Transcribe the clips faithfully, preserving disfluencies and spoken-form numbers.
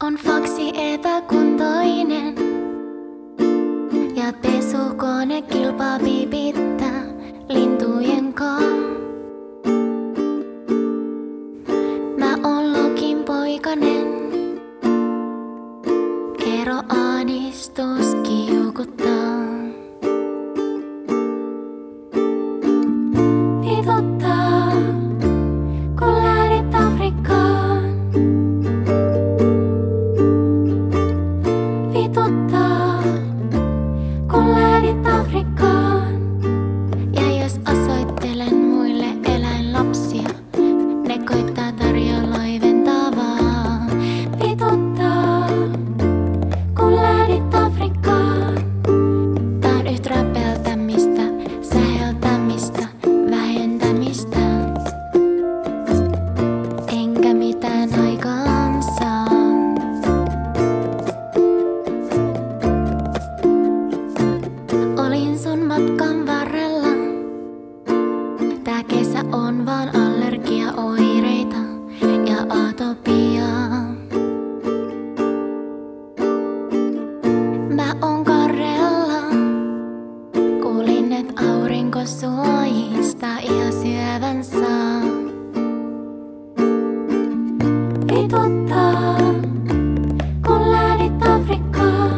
On faksi epäkuntoinen ja pesukone kilpaa piipittää lintujen kaa. Mä oon Lokin poikanen, eroahdistus kiukuttaa. Vituttaa, kun lähdit Afrikkaan. Vituttaa, kun lähdit Afrikkaan. Ja jos osoittelen muille eläinlapsia, ne koittaa tarjolla loiventavaa. Vituttaa, kun lähdit Afrikkaan. Tää on yhtä räpeltämistä, säheltämistä, vähentämistä. Enkä mitään aikaan saa. Olin sun matkan varrella. Tää kesä on vaan allergiaoireita ja atopiaa. Mä oon Karrella. Kuulin, et aurinko suojistaa ihan syövän saa. Vituttaa, kun lähdit Afrikkaan.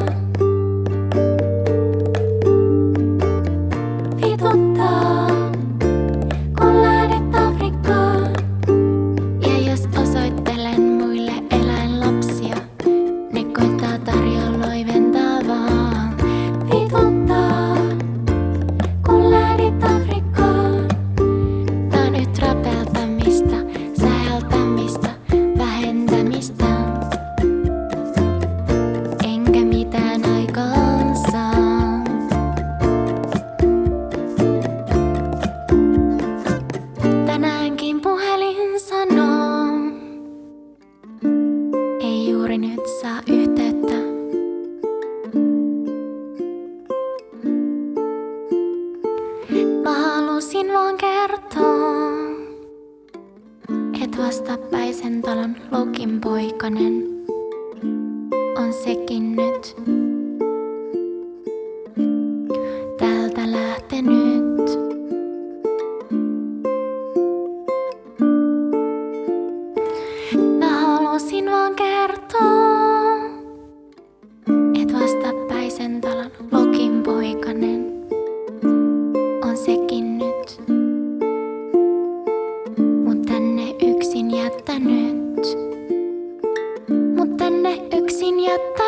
Vituttaa, kun lähdit Afrikkaan. Ja jos osoittelen muille eläinlapsia, ne koittaa tarjolla loiventavaa. Vituttaa, kun lähdit Afrikkaan. Tää on nyt räpeltämistä, säheltämistä, vähentämistä. Enkä mitään aikaan saa. Tänäänkin puhelin sanoo, ei juuri nyt saa yhteyttä. Mä halusin vaan kertoa, et vastapäisen talon Lokin poikanen on sekin nyt täältä lähtenyt. Mä halusin vaan kertoa, et vastapäisen talon Lokin poikanen on sekin nyt mut tänne yksin jättänyt. Mut tänne yksin jättänyt.